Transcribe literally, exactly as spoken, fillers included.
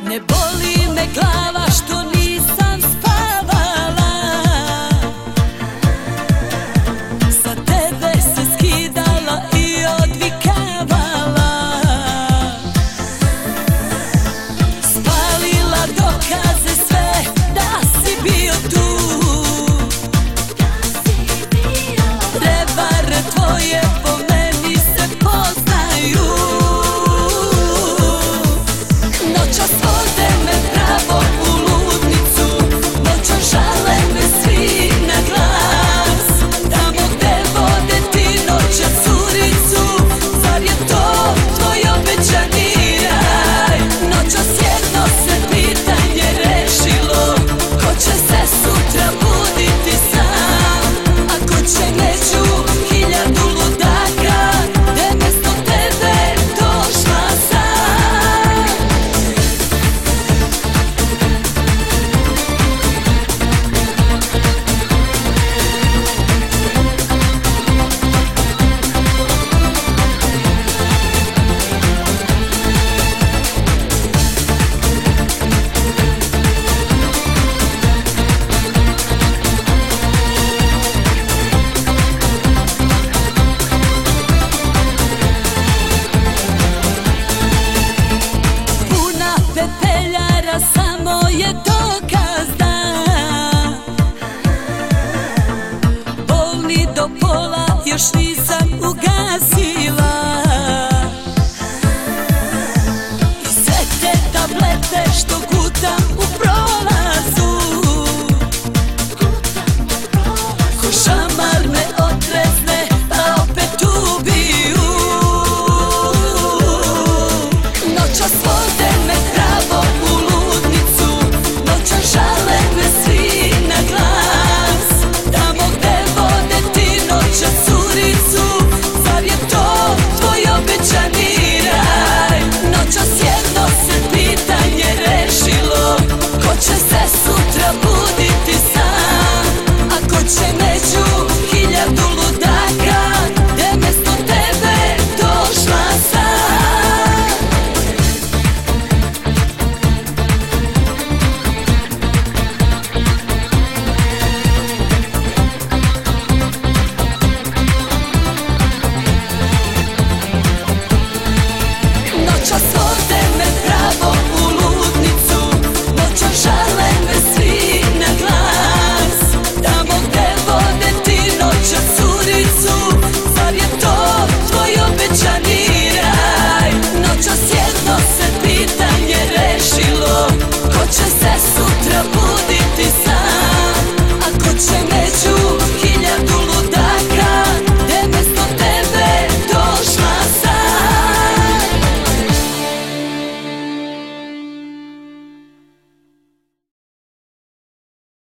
Ne boli me glava što nisam spavala, sa tebe se skidala i odvikavala, spalila dokaze sve da si bio tu. Prevare tvoje po meni se poznaju. Noćas vode me pravo u ludnicu, noćas žale me svi na glas. Tamo gde vode ti noćas curicu, zar je to tvoj obećani raj? Noćas jedno se pitanje rešilo, ko će se sutra buditi sam, a ko će među hiljadu ludaka gde mesto tebe došla sam. Puna pepeljara samo je dokaz da bolni do pola još nisam ugasio.